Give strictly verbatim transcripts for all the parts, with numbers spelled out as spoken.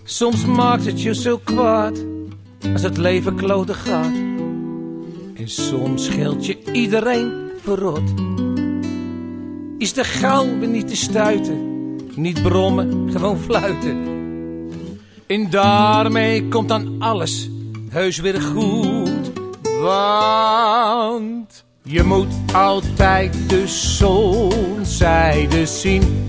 Soms maakt het je zo kwaad als het leven kloten gaat. En soms scheelt je iedereen verrot. Is de gauw weer niet te stuiten, niet brommen, gewoon fluiten. En daarmee komt dan alles heus weer goed. Want je moet altijd de zonzijde zien.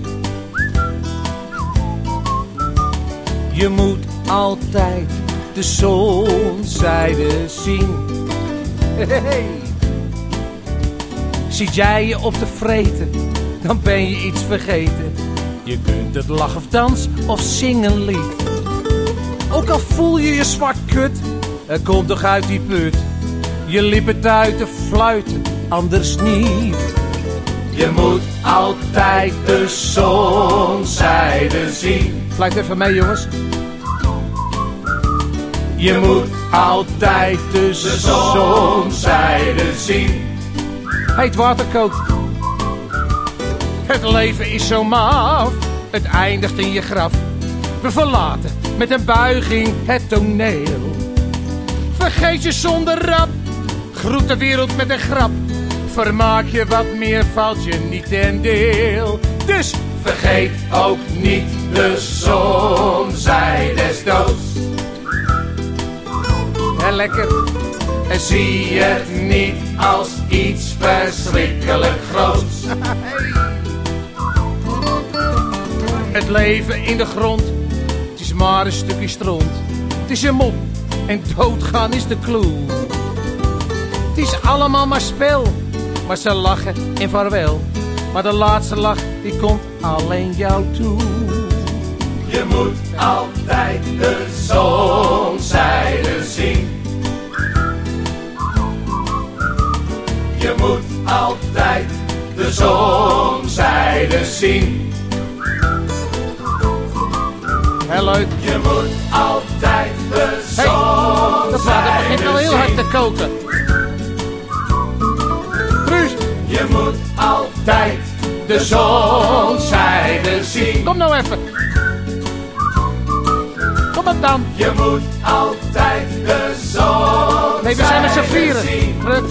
Je moet altijd de zonzijde zien. Hey. Ziet jij je op de vreten, dan ben je iets vergeten. Je kunt het lach of dans of zingen lied. Ook al voel je je zwart kut, er komt toch uit die put. Je lippen uit te fluiten, anders niet. Je moet altijd de zonzijde zien. Fluit even mee, jongens. Je moet altijd de zonzijde zien. Heet water kookt. Het leven is zo maaf, het eindigt in je graf. We verlaten met een buiging het toneel. Vergeet je zonder rap, groet de wereld met een grap. Vermaak je wat meer, valt je niet ten deel. Dus vergeet ook niet de zonzijde des doods. En lekker. En zie het niet als iets verschrikkelijk groots. Het leven in de grond, het is maar een stukje stront. Het is een mop en doodgaan is de clue. Het is allemaal maar spel, maar ze lachen en vaarwel. Maar de laatste lach, die komt alleen jou toe. Je moet altijd de zonzijde zien. Je moet altijd de zonzijde zien. Heel leuk. Je moet altijd de zonzijde zien. Hey, dat begint nou heel hard te koken. Truus. Je moet altijd de zonzijde zien. Kom nou even. Kom op dan. Je moet altijd de zonzijde zien. Nee, we zijn met z'n vieren. Rut.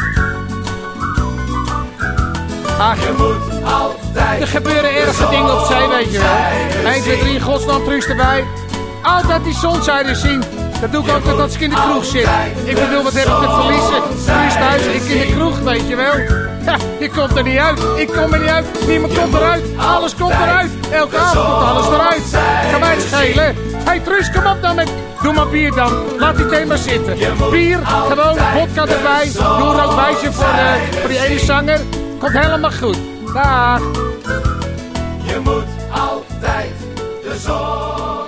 Ach, je moet altijd er gebeuren erge dingen op zee, weet je wel. één, twee, drie, godsnaam, Truus erbij. Altijd die zonzijde zien. Dat doe ik altijd als ik in de kroeg zit. Ik bedoel, wat heb ik te verliezen? Truus thuis, ik in de kroeg, weet je wel. Ja, je komt er niet uit. Ik kom er niet uit. Niemand komt eruit. Alles komt eruit. Elke avond komt alles eruit. Ga mij het schelen. Hé hey, Truus, kom op dan met... Doe maar bier dan. Laat die thema zitten. Bier, gewoon, vodka erbij. Doe een rood wijsje voor, uh, voor die ene zanger. Komt helemaal goed. Dag. Je moet altijd de zon.